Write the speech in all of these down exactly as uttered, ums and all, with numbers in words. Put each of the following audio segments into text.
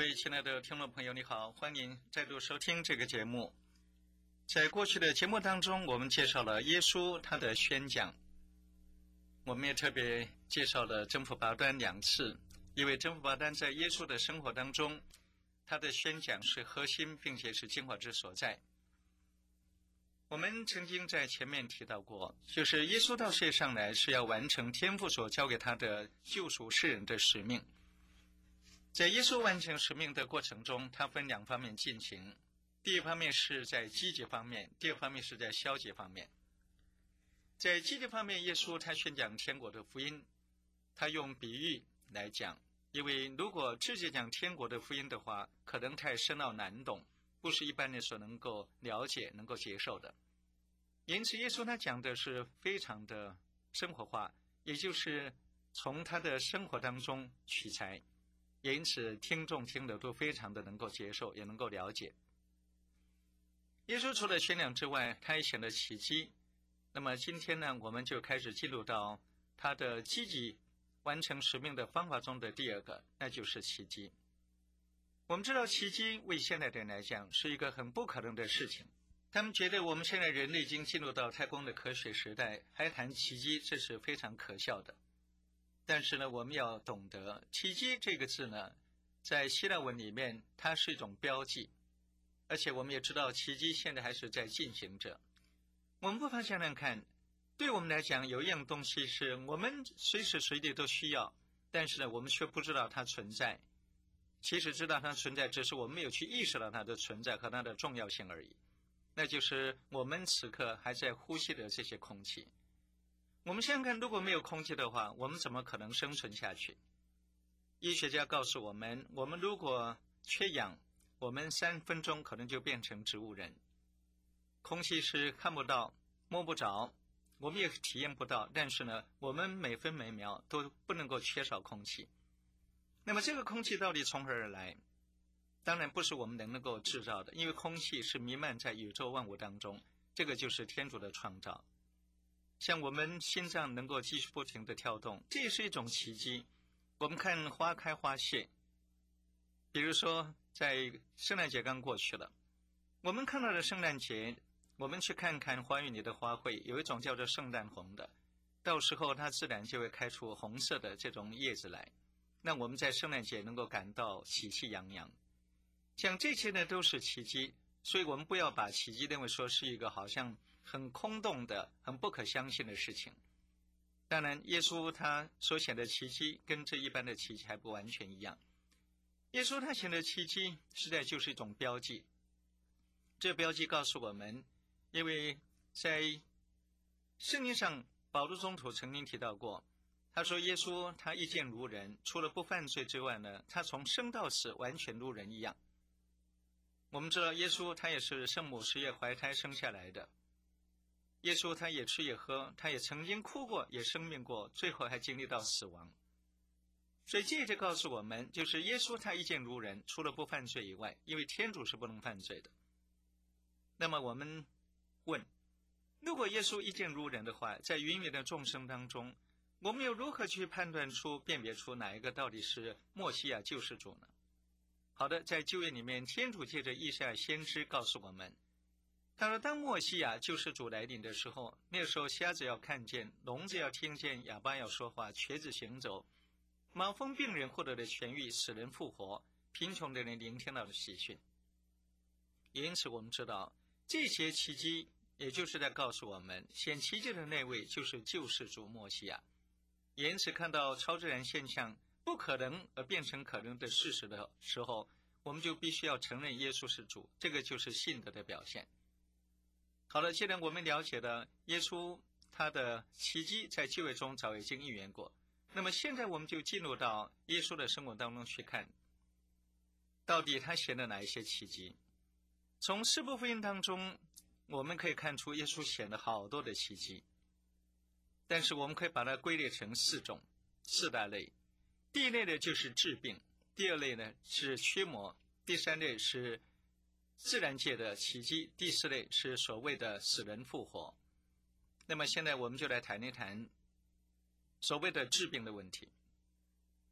位亲爱的听众朋友，你好，欢迎再度收听这个节目。在过去的节目当中，我们介绍了耶稣他的宣讲，我们也特别介绍了真福八端两次，因为真福八端在耶稣的生活当中，他的宣讲是核心并且是精华之所在。我们曾经在前面提到过，就是耶稣到世界上来是要完成天父所交给他的救赎世人的使命。在耶稣完成使命的过程中，他分两方面进行，第一方面是在积极方面，第二方面是在消极方面。在积极方面，耶稣他宣讲天国的福音，他用比喻来讲，因为如果直接讲天国的福音的话，可能太深奥难懂，不是一般人所能够了解能够接受的。因此耶稣他讲的是非常的生活化，也就是从他的生活当中取材，也因此听众听的都非常的能够接受，也能够了解。耶稣除了宣讲之外，他也显了奇迹。那么今天呢，我们就开始进入到他的积极完成使命的方法中的第二个，那就是奇迹。我们知道奇迹为现代人来讲是一个很不可能的事情，他们觉得我们现在人类已经进入到太空的科学时代，还谈奇迹，这是非常可笑的。但是呢，我们要懂得奇迹这个字呢，在希腊文里面它是一种标记，而且我们也知道奇迹现在还是在进行着。我们不妨想想看，对我们来讲有一样东西是我们随时随地都需要，但是呢我们却不知道它存在，其实知道它存在，只是我们没有去意识到它的存在和它的重要性而已，那就是我们此刻还在呼吸的这些空气。我们想想看，如果没有空气的话，我们怎么可能生存下去？医学家告诉我们，我们如果缺氧，我们三分钟可能就变成植物人。空气是看不到摸不着，我们也体验不到，但是呢我们每分每秒都不能够缺少空气。那么这个空气到底从何而来？当然不是我们能够制造的，因为空气是弥漫在宇宙万物当中，这个就是天主的创造。像我们心脏能够继续不停地跳动，这也是一种奇迹。我们看花开花谢，比如说在圣诞节刚过去了，我们看到的圣诞节，我们去看看花园里的花卉，有一种叫做圣诞红的，到时候它自然就会开出红色的这种叶子来，那我们在圣诞节能够感到喜气洋洋。像这些呢都是奇迹，所以我们不要把奇迹认为说是一个好像很空洞的很不可相信的事情。当然耶稣他所显的奇迹跟这一般的奇迹还不完全一样，耶稣他显的奇迹实在就是一种标记。这标记告诉我们，因为在圣经上保禄宗徒曾经提到过，他说耶稣他一见如人，除了不犯罪之外呢，他从生到死完全如人一样。我们知道耶稣他也是圣母十月怀胎生下来的，耶稣他也吃也喝，他也曾经哭过也生病过，最后还经历到死亡。所以这就告诉我们，就是耶稣他一见如人，除了不犯罪以外，因为天主是不能犯罪的。那么我们问，如果耶稣一见如人的话，在芸芸的众生当中，我们又如何去判断出辨别出哪一个到底是默西亚救世主呢？好的，在旧约里面，天主借着以赛亚先知告诉我们，他说当默西亚救世主来临的时候，那个时候瞎子要看见，聋子要听见，哑巴要说话，瘸子行走，麻风病人获得了痊愈，死人复活，贫穷的人聆听到了喜讯。因此我们知道这些奇迹也就是在告诉我们，显奇迹的那位就是救世主默西亚。因此看到超自然现象不可能而变成可能的事实的时候，我们就必须要承认耶稣是主，这个就是信德的表现。好了，既然我们了解了耶稣他的奇迹在旧约中早已经应验过，那么现在我们就进入到耶稣的生活当中去看，到底他显了哪一些奇迹。从四部福音当中我们可以看出耶稣显了好多的奇迹，但是我们可以把它归类成四种四大类。第一类呢就是治病，第二类呢是驱魔，第三类是自然界的奇迹，第四类是所谓的死人复活。那么现在我们就来谈一谈所谓的治病的问题。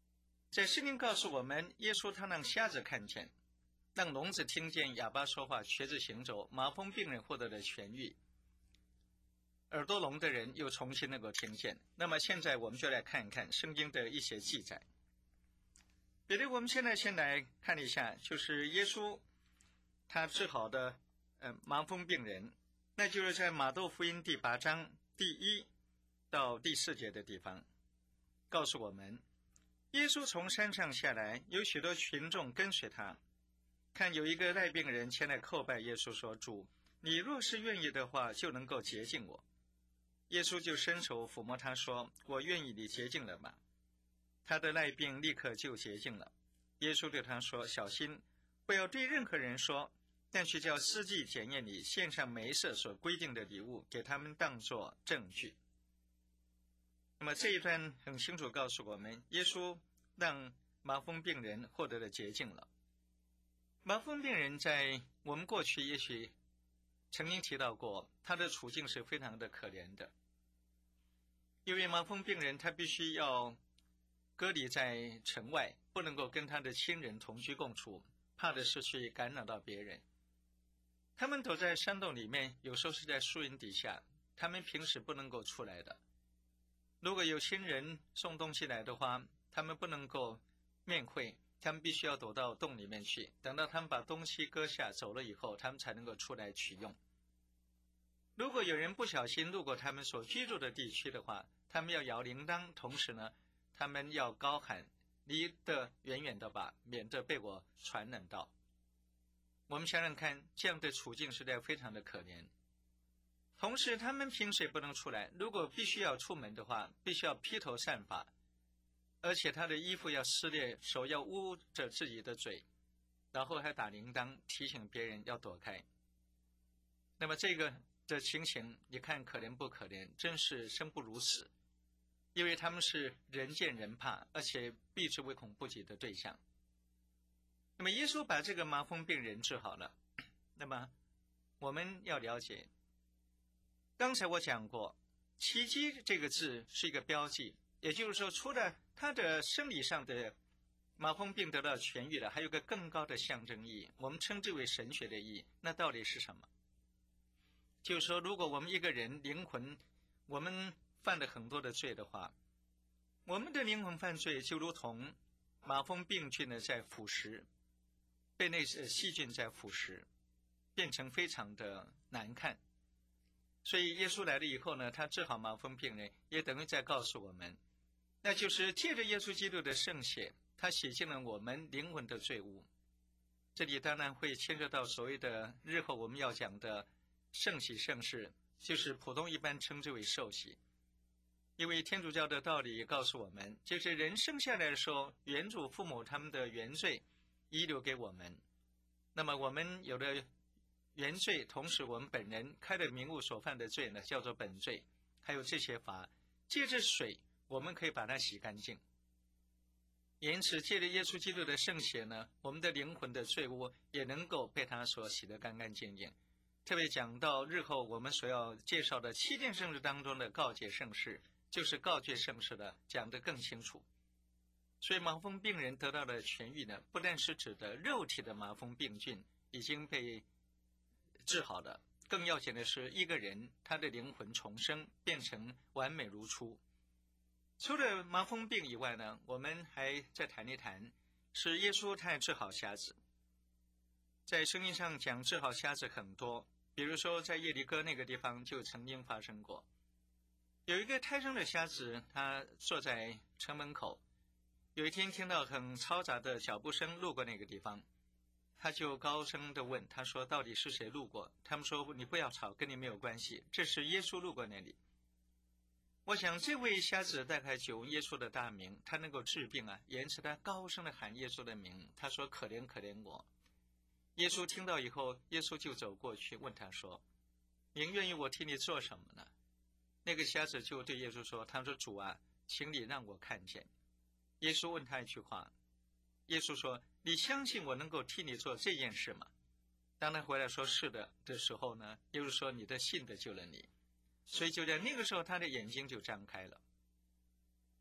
在圣经告诉我们，耶稣他让瞎子看见，让聋子听见，哑巴说话，瘸子行走，麻风病人获得了痊愈，耳朵聋的人又重新能够听见。那么现在我们就来看一看圣经的一些记载。比如我们现在先来看一下，就是耶稣他治好的呃麻风病人，那就是在马窦福音第八章第一到第四节的地方，告诉我们，耶稣从山上下来，有许多群众跟随他。看有一个癩病人前来叩拜耶稣，说：主，你若是愿意的话，就能够洁净我。耶稣就伸手抚摸他，说：我愿意你洁净了吧。他的癩病立刻就洁净了。耶稣对他说：小心，不要对任何人说，但去叫司祭检验你，献上梅瑟所规定的礼物，给他们当作证据。那么这一段很清楚告诉我们，耶稣让麻风病人获得了洁净了。麻风病人在我们过去也许曾经提到过，他的处境是非常的可怜的。因为麻风病人他必须要隔离在城外，不能够跟他的亲人同居共处，怕的是去感染到别人。他们躲在山洞里面，有时候是在树荫底下，他们平时不能够出来的。如果有亲人送东西来的话，他们不能够面会，他们必须要躲到洞里面去，等到他们把东西割下走了以后，他们才能够出来取用。如果有人不小心路过他们所居住的地区的话，他们要摇铃铛，同时呢，他们要高喊，离得远远的吧，免得被我传染到。我们想想看，这样的处境实在非常的可怜。同时他们平时也不能出来，如果必须要出门的话，必须要披头散发，而且他的衣服要撕裂，手要捂着自己的嘴，然后还打铃铛提醒别人要躲开。那么这个的情形，你看可怜不可怜？真是生不如死，因为他们是人见人怕，而且避之唯恐不及的对象。那么耶稣把这个麻风病人治好了。那么我们要了解，刚才我讲过，奇迹这个字是一个标记，也就是说，除了他的生理上的麻风病得到痊愈了，还有个更高的象征意义，我们称之为神学的意义。那到底是什么？就是说，如果我们一个人灵魂，我们犯了很多的罪的话，我们的灵魂犯罪就如同麻风病菌呢在腐蚀，被那些细菌在腐蚀，变成非常的难看。所以耶稣来了以后呢，他治好麻风病人，也等于在告诉我们，那就是借着耶稣基督的圣血，他洗净了我们灵魂的罪污。这里当然会牵涉到所谓的日后我们要讲的圣洗圣事，就是普通一般称之为受洗。因为天主教的道理也告诉我们，就是人生下来的时候，原祖父母他们的原罪遗留给我们，那么我们有了原罪，同时我们本人开了名物所犯的罪呢，叫做本罪，还有这些罚，借着水我们可以把它洗干净。因此借着耶稣基督的圣血呢，我们的灵魂的罪污也能够被他所洗得干干净净。特别讲到日后我们所要介绍的七件圣事当中的告解圣事，就是告诫圣事的讲得更清楚。所以麻风病人得到的痊愈呢，不但是指的肉体的麻风病菌已经被治好了，更要紧的是一个人他的灵魂重生，变成完美如初。除了麻风病以外呢，我们还再谈一谈，是耶稣他治好瞎子。在圣经上讲治好瞎子很多，比如说在耶利哥那个地方就曾经发生过，有一个胎生的瞎子，他坐在城门口，有一天听到很嘈杂的脚步声路过那个地方，他就高声地问，他说到底是谁路过？他们说你不要吵，跟你没有关系，这是耶稣路过那里。我想这位瞎子大概久闻耶稣的大名，他能够治病啊，因此他高声地喊耶稣的名，他说可怜可怜我。耶稣听到以后，耶稣就走过去问他说，您愿意我替你做什么呢？那个瞎子就对耶稣说，他说主啊，请你让我看见。耶稣问他一句话，耶稣说，你相信我能够替你做这件事吗？当他回来说是的的时候呢，耶稣说你的信的救了你。所以就在那个时候，他的眼睛就张开了。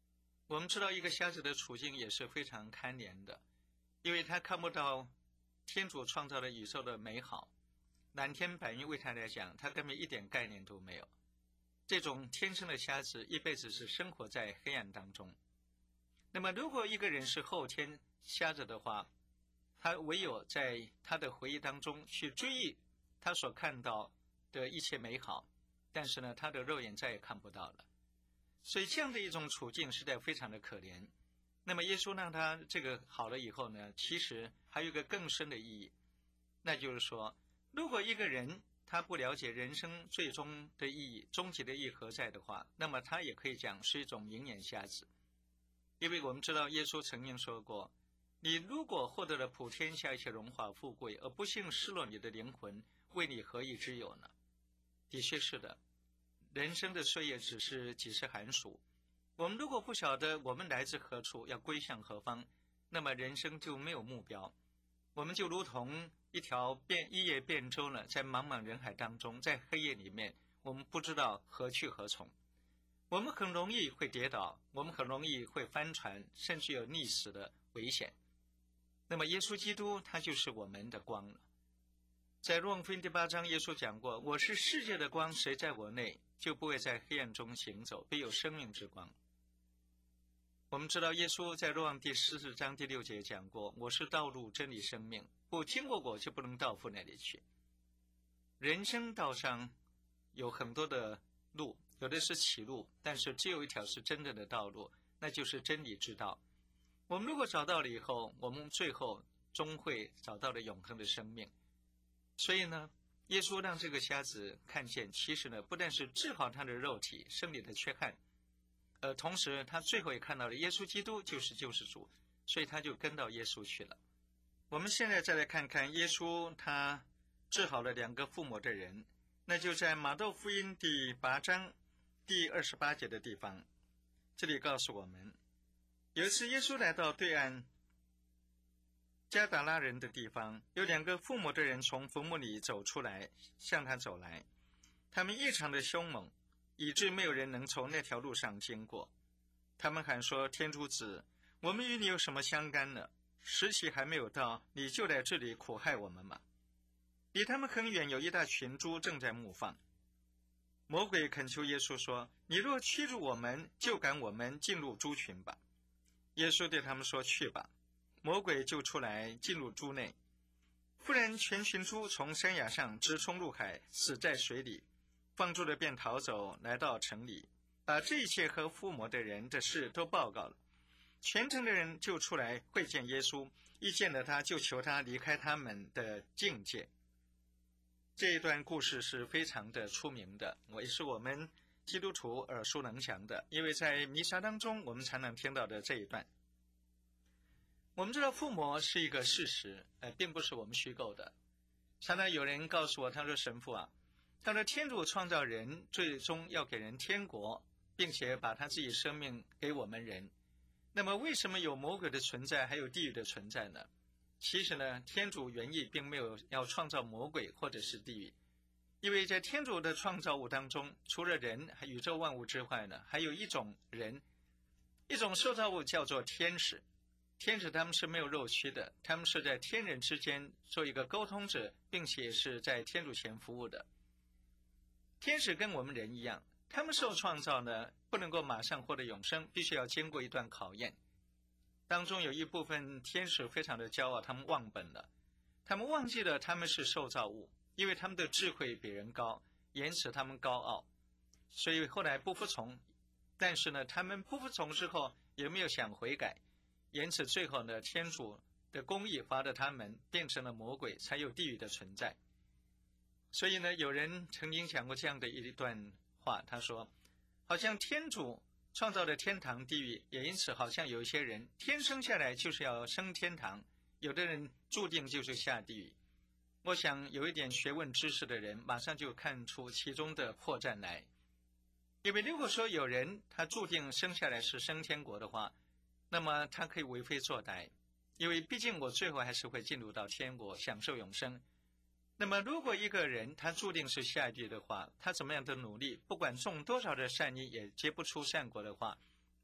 我们知道一个瞎子的处境也是非常堪怜的，因为他看不到天主创造的宇宙的美好，蓝天白云为他来讲，他根本一点概念都没有。这种天生的瞎子一辈子是生活在黑暗当中。那么如果一个人是后天瞎子的话，他唯有在他的回忆当中去追忆他所看到的一切美好，但是呢，他的肉眼再也看不到了。所以这样的一种处境实在非常的可怜。那么耶稣让他这个好了以后呢，其实还有一个更深的意义，那就是说，如果一个人他不了解人生最终的意义、终极的意义何在的话，那么他也可以讲是一种明眼瞎子。因为我们知道耶稣曾经说过，你如果获得了普天下一切荣华富贵，而不幸失落你的灵魂，为你何益之有呢？的确是的，人生的岁月只是几时寒暑，我们如果不晓得我们来自何处，要归向何方，那么人生就没有目标，我们就如同一条便一叶扁舟呢，在茫茫人海当中，在黑夜里面，我们不知道何去何从，我们很容易会跌倒，我们很容易会翻船，甚至有溺死的危险。那么耶稣基督他就是我们的光了。在若望福音第八章，耶稣讲过，我是世界的光，谁在我内，就不会在黑暗中行走，必有生命之光。我们知道耶稣在若望第十四章第六节讲过，我是道路真理生命，不听过我就不能到父那里去。人生道上有很多的路，有的是歧路，但是只有一条是真正的道路，那就是真理之道。我们如果找到了以后，我们最后终会找到了永恒的生命。所以呢，耶稣让这个瞎子看见，其实呢，不但是治好他的肉体生理的缺憾，呃，同时他最后也看到了耶稣基督就是救世主，所以他就跟到耶稣去了。我们现在再来看看耶稣他治好了两个附魔的人，那就在马窦福音第八章第二十八节的地方，这里告诉我们，有一次耶稣来到对岸加达拉人的地方，有两个附魔的人从坟墓里走出来，向他走来，他们异常的凶猛，以致没有人能从那条路上经过。他们喊说，天主子，我们与你有什么相干呢？时期还没有到，你就来这里苦害我们吗？离他们很远有一大群猪正在牧放。魔鬼恳求耶稣说，你若驱逐我们，就赶我们进入猪群吧。耶稣对他们说，去吧。魔鬼就出来进入猪内，忽然全群猪从山崖上直冲入海，死在水里。放猪的便逃走，来到城里，把这一切和附魔的人的事都报告了。全城的人就出来会见耶稣，一见了他就求他离开他们的境界。这一段故事是非常的出名的，也是我们基督徒耳熟能详的，因为在弥撒当中我们常常听到的这一段。我们知道附魔是一个事实，呃，并不是我们虚构的。常常有人告诉我，他说神父啊，他说天主创造人，最终要给人天国，并且把他自己生命给我们人。那么为什么有魔鬼的存在，还有地狱的存在呢？其实呢，天主原意并没有要创造魔鬼或者是地狱，因为在天主的创造物当中，除了人和宇宙万物之外呢，还有一种人，一种受造物叫做天使。天使他们是没有肉躯的，他们是在天人之间做一个沟通者，并且是在天主前服务的。天使跟我们人一样，他们受创造呢，不能够马上获得永生，必须要经过一段考验。当中有一部分天使非常的骄傲，他们忘本了，他们忘记了他们是受造物，因为他们的智慧比人高，因此他们高傲，所以后来不服从。但是呢，他们不服从之后也没有想悔改，因此最后呢，天主的公义罚得他们变成了魔鬼，才有地狱的存在。所以呢，有人曾经讲过这样的一段话，他说，好像天主创造的天堂地狱，也因此好像有一些人天生下来就是要升天堂，有的人注定就是下地狱。我想有一点学问知识的人马上就看出其中的破绽来。因为如果说有人他注定生下来是升天国的话，那么他可以为非作歹，因为毕竟我最后还是会进入到天国享受永生。那么如果一个人他注定是下地狱的话，他怎么样的努力，不管种多少的善因也结不出善果的话，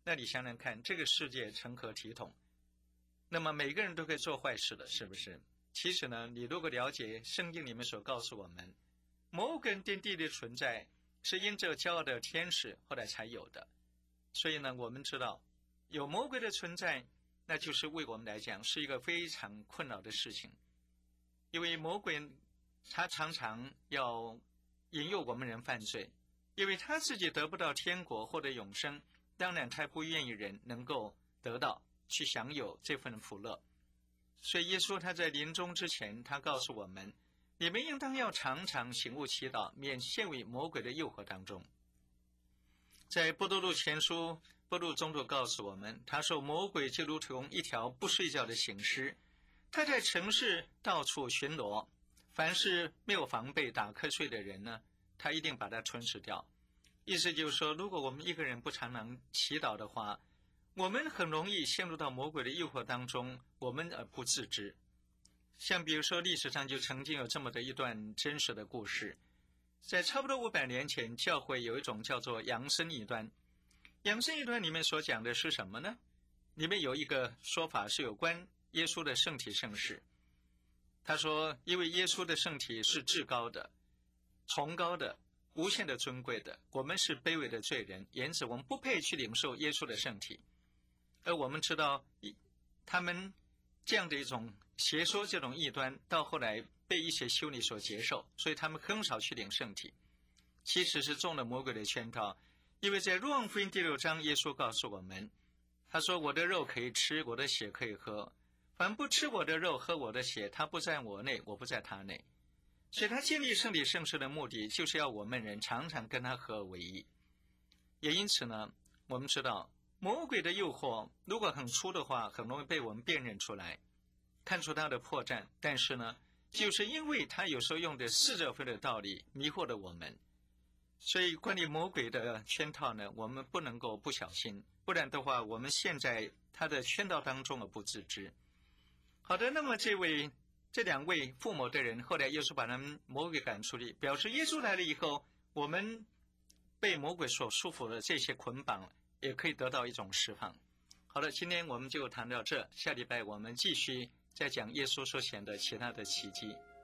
那你想想看，这个世界成何体统？那么每个人都可以做坏事的，是不是？其实呢，你如果了解圣经里面所告诉我们，魔鬼跟地的存在是因着骄傲的天使后来才有的。所以呢，我们知道有魔鬼的存在，那就是为我们来讲是一个非常困扰的事情。因为魔鬼他常常要引诱我们人犯罪，因为他自己得不到天国或者永生，当然他不愿意人能够得到去享有这份福乐。所以耶稣他在临终之前，他告诉我们，你们应当要常常醒悟祈祷，免陷于魔鬼的诱惑当中。在伯多禄前书伯多禄中就告诉我们，他说魔鬼就如同一条不睡觉的行尸，他在城市到处巡逻，凡是没有防备打瞌睡的人呢，他一定把他吞噬掉。意思就是说，如果我们一个人不常常祈祷的话，我们很容易陷入到魔鬼的诱惑当中，我们而不自知。像比如说历史上就曾经有这么的一段真实的故事，在差不多五百年前，教会有一种叫做扬生异端。扬生异端里面所讲的是什么呢？里面有一个说法是有关耶稣的圣体圣事。他说，因为耶稣的圣体是至高的、崇高的、无限的尊贵的，我们是卑微的罪人，因此我们不配去领受耶稣的圣体。而我们知道他们这样的一种邪说，这种异端到后来被一些修女所接受，所以他们很少去领圣体，其实是中了魔鬼的圈套。因为在若望福音第六章，耶稣告诉我们，他说我的肉可以吃，我的血可以喝，凡不吃我的肉喝我的血，他不在我内，我不在他内。所以他建立圣体圣事的目的，就是要我们人常常跟他合而为一。也因此呢，我们知道魔鬼的诱惑如果很粗的话，很容易被我们辨认出来，看出他的破绽。但是呢，就是因为他有时候用的似者非的道理迷惑了我们，所以关于魔鬼的圈套呢，我们不能够不小心，不然的话我们陷在他的圈套当中而不自知。好的，那么这位这两位附魔的人，后来耶稣把他们魔鬼赶出去，表示耶稣来了以后，我们被魔鬼所束缚的这些捆绑也可以得到一种释放。好了，今天我们就谈到这，下礼拜我们继续再讲耶稣所显的其他的奇迹。